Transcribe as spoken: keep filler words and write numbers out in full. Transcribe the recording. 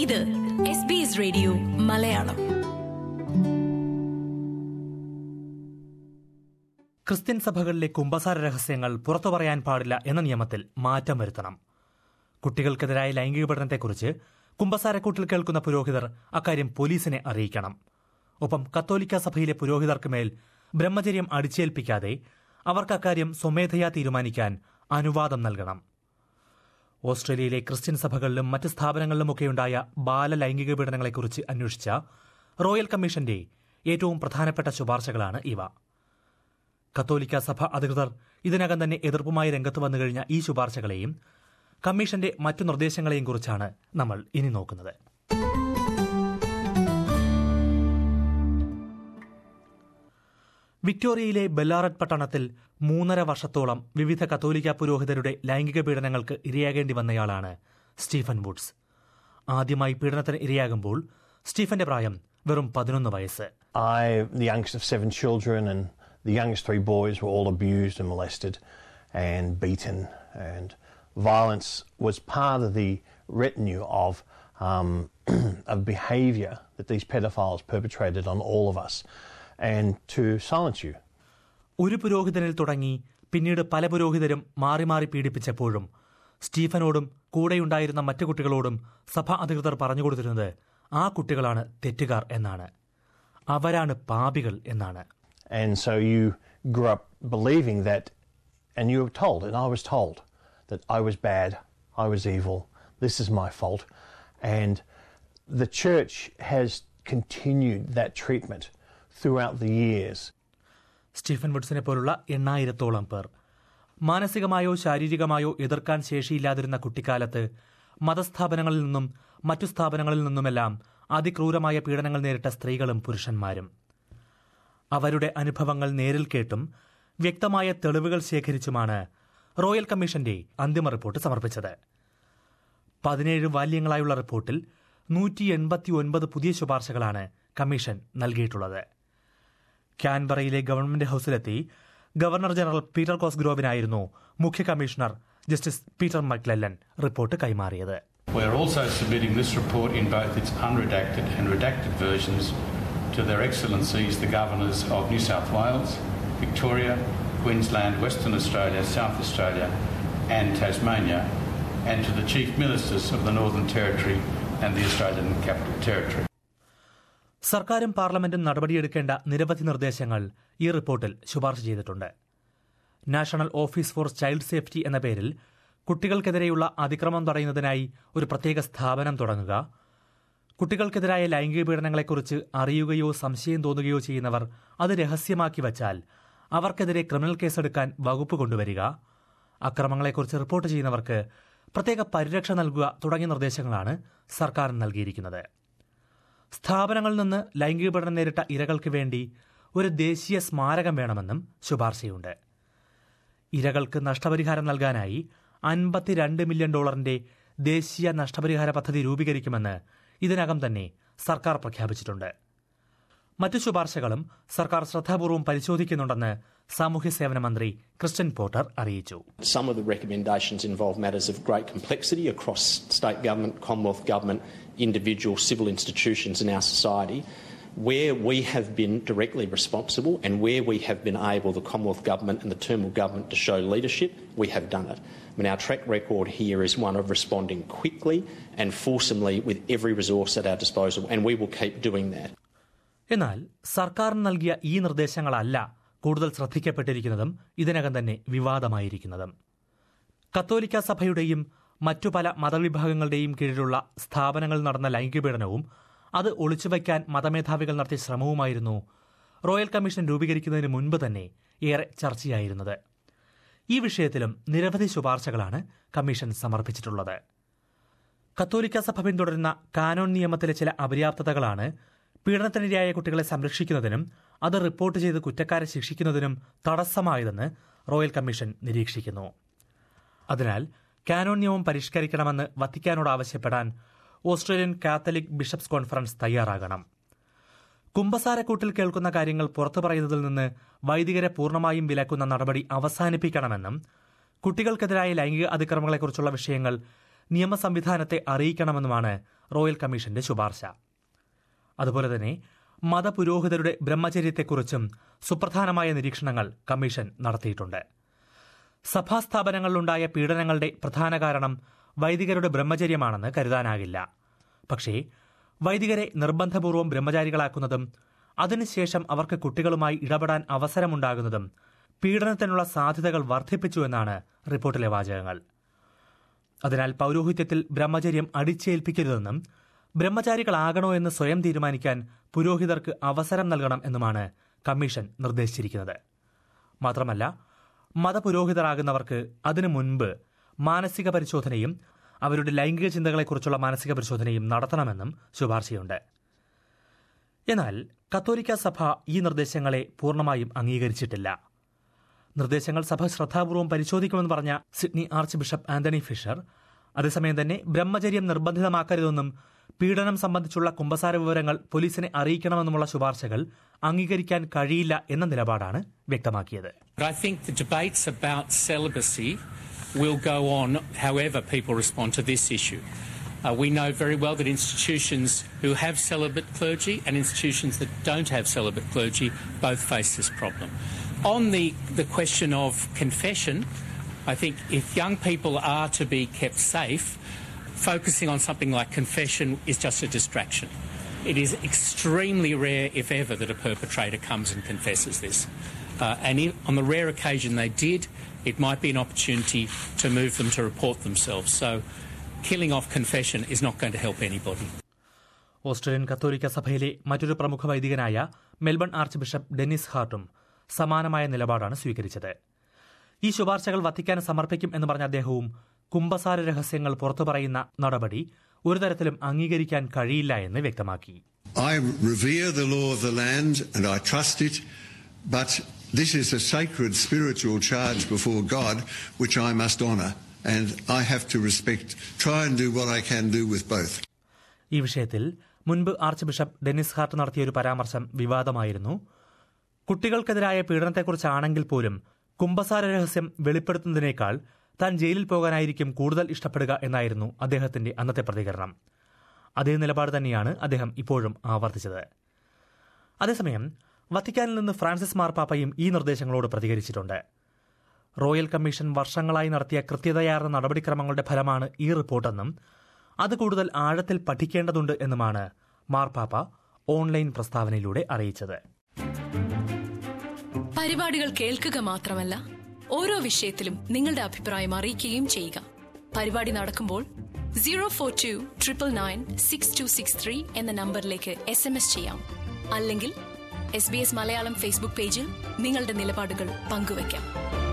ഇത് S B S radio Malayalam. Christian സഭകളിലെ കുമ്പസാര രഹസ്യങ്ങൾ പുറത്തു പറയാൻ പാടില്ല എന്ന നിയമത്തിൽ മാറ്റം വരുത്തണം. കുട്ടികൾക്കെതിരായ ലൈംഗിക പീഡനത്തെക്കുറിച്ച് കുമ്പസാരക്കൂട്ടിൽ കേൾക്കുന്ന പുരോഹിതർ അക്കാര്യം പോലീസിനെ അറിയിക്കണം. ഒപ്പം കത്തോലിക്ക സഭയിലെ പുരോഹിതർക്ക് മേൽ ബ്രഹ്മചര്യം അടിച്ചേൽപ്പിക്കാതെ അവർക്ക് അക്കാര്യം സ്വമേധയാ തീരുമാനിക്കാൻ അനുവാദം നൽകണം. ഓസ്ട്രേലിയയിലെ ക്രിസ്ത്യൻ സഭകളിലും മറ്റ് സ്ഥാപനങ്ങളിലുമൊക്കെയുണ്ടായ ബാലലൈംഗിക പീഡനങ്ങളെക്കുറിച്ച് അന്വേഷിച്ച റോയൽ കമ്മീഷന്റെ ഏറ്റവും പ്രധാനപ്പെട്ട ശുപാർശകളാണ് ഇവ. കത്തോലിക്ക സഭ അധികൃതർ ഇതിനകം തന്നെ എതിർപ്പുമായി രംഗത്ത് വന്നുകഴിഞ്ഞ ഈ ശുപാർശകളെയും കമ്മീഷന്റെ മറ്റു നിർദ്ദേശങ്ങളെയും കുറിച്ചാണ് നമ്മൾ ഇനി നോക്കുന്നത്. വിക്ടോറിയയിലെ ബെല്ലാറഡ് പട്ടണത്തിൽ മൂന്നര വർഷത്തോളം വിവിധ കത്തോലിക്ക പുരോഹിതരുടെ ലൈംഗിക പീഡനങ്ങൾക്ക് ഇരയാകേണ്ടി വന്നയാളാണ് സ്റ്റീഫൻ വുഡ്സ്. ആദ്യമായി പീഡനത്തിന് ഇരയാകുമ്പോൾ സ്റ്റീഫന്റെ പ്രായം വെറും പതിനൊന്ന് വയസ്സ്. I, the youngest of seven children, and the youngest three boys were all abused and molested and beaten, and violence was part of the retinue of um, of behaviour that these pedophiles perpetrated on all of us. And to silence you. ഒരു പുരോഹിതനിൽ തുടങ്ങി പിന്നീട് പല പുരോഹിതരും മാറി മാറി പീഡിപ്പിച്ചപ്പോഴും സ്റ്റീഫനോടും കൂടെയുണ്ടായിരുന്ന മറ്റു കുട്ടികളോടും സഭ അധികൃതർ പറഞ്ഞുകൊടുത്തിരുന്നത് ആ കുട്ടികളാണ് തെറ്റുകാർ എന്നാണ്, അവരാണ് പാപികൾ എന്നാണ്. And so you grew up believing that, and you were told, and I was told, that I was bad, I was evil, this is my fault. And the church has continued that treatment throughout the years. Stephen വുഡ്സിനെ പോലുള്ള എണ്ണായിരത്തോളം പേർ മാനസികമായോ ശാരീരികമായോ എതിർക്കാൻ ശേഷിയില്ലാതിരുന്ന കുട്ടിക്കാലത്ത് മതസ്ഥാപനങ്ങളിൽ നിന്നും മറ്റു സ്ഥാപനങ്ങളിൽ നിന്നുമെല്ലാം അതിക്രൂരമായ പീഡനങ്ങൾ നേരിട്ട സ്ത്രീകളും പുരുഷന്മാരും. അവരുടെ അനുഭവങ്ങൾ നേരിൽ കേട്ടും വ്യക്തമായ തെളിവുകൾ ശേഖരിച്ചുമാണ് റോയൽ കമ്മീഷന്റെ അന്തിമ റിപ്പോർട്ട് സമർപ്പിച്ചത്. പതിനേഴ് വാല്യങ്ങളായുള്ള റിപ്പോർട്ടിൽ നൂറ്റി എൺപത്തി ഒൻപത് പുതിയ ശുപാർശകളാണ് കമ്മീഷൻ നൽകിയിട്ടുള്ളത്. ക്യാൻബറയിലെ ഗവൺമെന്റ് ഹൌസിലെത്തി ഗവർണർ ജനറൽ പീറ്റർ കോസ്ഗ്രോവിനായിരുന്നു മുഖ്യ commissioner justice Peter McClellan report കൈമാറിയത്. We are also submitting this report in both its unredacted and redacted versions to their excellencies the governors of New South Wales, Victoria, Queensland, Western Australia, South Australia and Tasmania, and to the chief ministers of the Northern Territory and the Australian Capital Territory. സർക്കാരും പാർലമെന്റും നടപടിയെടുക്കേണ്ട നിരവധി നിർദ്ദേശങ്ങൾ ഈ റിപ്പോർട്ടിൽ ശുപാർശ ചെയ്തിട്ടുണ്ട്. National office for child safety എന്ന പേരിൽ കുട്ടികൾക്കെതിരെയുള്ള അതിക്രമം തടയുന്നതിനായി ഒരു പ്രത്യേക സ്ഥാപനം തുടങ്ങുക, കുട്ടികൾക്കെതിരായ ലൈംഗിക പീഡനങ്ങളെക്കുറിച്ച് അറിയുകയോ സംശയം തോന്നുകയോ ചെയ്യുന്നവർ അത് രഹസ്യമാക്കി വച്ചാൽ അവർക്കെതിരെ ക്രിമിനൽ കേസെടുക്കാൻ വകുപ്പ് കൊണ്ടുവരിക, അക്രമങ്ങളെക്കുറിച്ച് റിപ്പോർട്ട് ചെയ്യുന്നവർക്ക് പ്രത്യേക പരിരക്ഷ നൽകുക തുടങ്ങിയ നിർദ്ദേശങ്ങളാണ് സർക്കാർ നൽകിയിരിക്കുന്നത്. സ്ഥാപനങ്ങളിൽ നിന്ന് ലൈംഗിക പീഡനം നേരിട്ട ഇരകൾക്ക് വേണ്ടി ഒരു ദേശീയ സ്മാരകം വേണമെന്നും ശുപാർശയുണ്ട്. ഇരകൾക്ക് നഷ്ടപരിഹാരം നൽകാനായി അൻപത്തിരണ്ട് മില്യൺ ഡോളറിന്റെ ദേശീയ നഷ്ടപരിഹാര പദ്ധതി രൂപീകരിക്കുമെന്ന് ഇതിനകം തന്നെ സർക്കാർ പ്രഖ്യാപിച്ചിട്ടുണ്ട്. മറ്റു ശുപാർശകളും സർക്കാർ ശ്രദ്ധാപൂർവ്വം പരിശോധിക്കുന്നുണ്ടെന്ന് സാമൂഹ്യ സേവന മന്ത്രി ക്രിസ്റ്റ്യൻ പോർട്ടർ അറിയിച്ചു. Some of the recommendations involve matters of great complexity across state government, Commonwealth government, individual civil institutions in our society. Where we have been directly responsible and where we have been able, the Commonwealth government and the Turnbull government, to show leadership, we have done it. I mean, our track record here is one of responding quickly and fulsomely with every resource at our disposal, and we will keep doing that. എന്നാൽ സർക്കാരിന് നൽകിയ ഈ നിർദ്ദേശങ്ങളല്ല കൂടുതൽ ശ്രദ്ധിക്കപ്പെട്ടിരിക്കുന്നതും ഇതിനകം തന്നെ വിവാദമായിരിക്കുന്നതും. കത്തോലിക്ക സഭയുടെയും മറ്റു പല മതവിഭാഗങ്ങളുടെയും കീഴിലുള്ള സ്ഥാപനങ്ങളിൽ നടന്ന ലൈംഗിക പീഡനവും അത് ഒളിച്ചുവയ്ക്കാൻ മതമേധാവികൾ നടത്തിയ ശ്രമവുമായിരുന്നു റോയൽ കമ്മീഷൻ രൂപീകരിക്കുന്നതിന് മുൻപ് തന്നെ ഏറെ ചർച്ചയായിരുന്നത്. ഈ വിഷയത്തിലും നിരവധി ശുപാർശകളാണ് കമ്മീഷൻ സമർപ്പിച്ചിട്ടുള്ളത്. കത്തോലിക്ക സഭ പിന്തുടരുന്ന കാനോൻ നിയമത്തിലെ ചില അപര്യാപ്തതകളാണ് പീഡനത്തിനിരയായ കുട്ടികളെ സംരക്ഷിക്കുന്നതിനും അത് റിപ്പോർട്ട് ചെയ്ത് കുറ്റക്കാരെ ശിക്ഷിക്കുന്നതിനും തടസ്സമായതെന്ന് റോയൽ കമ്മീഷൻ നിരീക്ഷിക്കുന്നു. അതിനാൽ കാനോൻ നിയമം പരിഷ്കരിക്കണമെന്ന് വത്തിക്കാനോട് ആവശ്യപ്പെടാൻ ഓസ്ട്രേലിയൻ കാത്തലിക് ബിഷപ്സ് കോൺഫറൻസ് തയ്യാറാകണം. കുമ്പസാരക്കൂട്ടിൽ കേൾക്കുന്ന കാര്യങ്ങൾ പുറത്തു പറയുന്നതിൽ നിന്ന് വൈദികരെ പൂർണ്ണമായും വിലക്കുന്ന നടപടി അവസാനിപ്പിക്കണമെന്നും കുട്ടികൾക്കെതിരായ ലൈംഗിക അതിക്രമങ്ങളെക്കുറിച്ചുള്ള വിഷയങ്ങൾ നിയമ സംവിധാനത്തെ അറിയിക്കണമെന്നുമാണ് റോയൽ കമ്മീഷന്റെ ശുപാർശ. അതുപോലെ തന്നെ മതപുരോഹിതരുടെ ബ്രഹ്മചര്യത്തെക്കുറിച്ചും സുപ്രധാനമായ നിരീക്ഷണങ്ങൾ കമ്മീഷൻ നടത്തിയിട്ടുണ്ട്. സഭാസ്ഥാപനങ്ങളിലുണ്ടായ പീഡനങ്ങളുടെ പ്രധാന കാരണം വൈദികരുടെ ബ്രഹ്മചര്യമാണെന്ന് കരുതാനാകില്ല. പക്ഷേ വൈദികരെ നിർബന്ധപൂർവ്വം ബ്രഹ്മചാരികളാക്കുന്നതും അതിനുശേഷം അവർക്ക് കുട്ടികളുമായി ഇടപെടാൻ അവസരമുണ്ടാകുന്നതും പീഡനത്തിനുള്ള സാധ്യതകൾ വർദ്ധിപ്പിച്ചുവെന്നാണ് റിപ്പോർട്ടിലെ വാചകങ്ങൾ. അതിനാൽ പൌരോഹിത്യത്തിൽ ബ്രഹ്മചര്യം അടിച്ചേൽപ്പിക്കരുതെന്നും ബ്രഹ്മചാരികളാകണോ എന്ന് സ്വയം തീരുമാനിക്കാൻ പുരോഹിതർക്ക് അവസരം നൽകണം എന്നുമാണ് കമ്മീഷൻ നിർദ്ദേശിച്ചിരിക്കുന്നത്. മാത്രമല്ല, മതപുരോഹിതരാകുന്നവർക്ക് അതിനു മുൻപ് മാനസിക പരിശോധനയും അവരുടെ ലൈംഗിക ചിന്തകളെക്കുറിച്ചുള്ള മാനസിക പരിശോധനയും നടത്തണമെന്നും ശുപാർശയുണ്ട്. എന്നാൽ കത്തോലിക്ക സഭ ഈ നിർദ്ദേശങ്ങളെ പൂർണ്ണമായും അംഗീകരിച്ചിട്ടില്ല. നിർദ്ദേശങ്ങൾ സഭ ശ്രദ്ധാപൂർവ്വം പരിശോധിക്കുമെന്ന് പറഞ്ഞ Sydney archbishop Anthony Fisher അതേസമയം തന്നെ ബ്രഹ്മചര്യം നിർബന്ധിതമാക്കരുതെന്നും പീഡനം സംബന്ധിച്ചുള്ള കുമ്പസാര വിവരങ്ങൾ പോലീസിനെ അറിയിക്കണമെന്നുമുള്ള ശുപാർശകൾ അംഗീകരിക്കാൻ കഴിയില്ല എന്ന നിലപാടാണ് വ്യക്തമാക്കിയത്. I think the debates about celibacy will go on however people respond to this issue. Uh, we know very well that institutions who have celibate clergy and institutions that don't have celibate clergy both face this problem. On the, the question of confession, I think if young people are to be kept safe, focusing on something like confession is just a distraction. It is extremely rare, if ever, that a perpetrator comes and confesses this. Uh, and if, on the rare occasion they did, it might be an opportunity to move them to report themselves. So killing off confession is not going to help anybody. Australian കത്തോലിക്ക സഭയിലെ മറ്റൊരു പ്രമുഖ വൈദികനായ Melbourne archbishop Dennis ഹാർട്ടും സമാനമായ നിലപാടാണ് സ്വീകരിച്ചത്. ഈ ശുപാർശകൾ വത്തിക്കാൻ സമർപ്പിക്കും എന്ന് പറഞ്ഞ അദ്ദേഹവും കുമ്പസാര രഹസ്യങ്ങൾ പുറത്തു പറയുന്ന നടപടി ഒരു തരത്തിലും അംഗീകരിക്കാൻ കഴിയില്ല എന്ന് വ്യക്തമാക്കി. I revere the law of the land and I trust it, but this is a sacred spiritual charge before God which I must honour and I have to respect. Try and do what I can do with both. ഈ വിഷയത്തിൽ മുൻപ് arch bishop Dennis heart നടത്തിയ ഒരു പരാമർശം വിവാദമായിരുന്നു. കുട്ടികൾക്കെതിരായ പീഡനത്തെക്കുറിച്ചാണെങ്കിൽ പോലും കുമ്പസാര രഹസ്യം വെളിപ്പെടുത്തുന്നതിനേക്കാൾ താൻ ജയിലിൽ പോകാനായിരിക്കും കൂടുതൽ ഇഷ്ടപ്പെടുക എന്നായിരുന്നു അദ്ദേഹത്തിന്റെ അന്നത്തെ പ്രതികരണം. അതേ നിലപാട് തന്നെയാണ് അദ്ദേഹം ഇപ്പോഴും ആവർത്തിച്ചത്. അതേസമയം വത്തിക്കാനിൽ നിന്ന് ഫ്രാൻസിസ് മാർപ്പാപ്പയും ഈ നിർദ്ദേശങ്ങളോട് പ്രതികരിച്ചിട്ടുണ്ട്. റോയൽ കമ്മീഷൻ വർഷങ്ങളായി നടത്തിയ കൃത്യതയാർന്ന നടപടിക്രമങ്ങളുടെ ഫലമാണ് ഈ റിപ്പോർട്ടെന്നും അത് കൂടുതൽ ആഴത്തിൽ പഠിക്കേണ്ടതുണ്ട് എന്നുമാണ് മാർപ്പാപ്പ ഓൺലൈൻ പ്രസ്താവനയിലൂടെ അറിയിച്ചത്. പരിപാടികൾ കേൾക്കുക മാത്രമല്ല, ഓരോ വിഷയത്തിലും നിങ്ങളുടെ അഭിപ്രായം അറിയിക്കുകയും ചെയ്യുക. പരിപാടി നടക്കുമ്പോൾ zero four two triple nine six two six three എന്ന നമ്പറിലേക്ക് എസ് എം എസ് ചെയ്യാം. അല്ലെങ്കിൽ S B S Malayalam Facebook പേജിൽ നിങ്ങളുടെ നിലപാടുകൾ പങ്കുവയ്ക്കാം.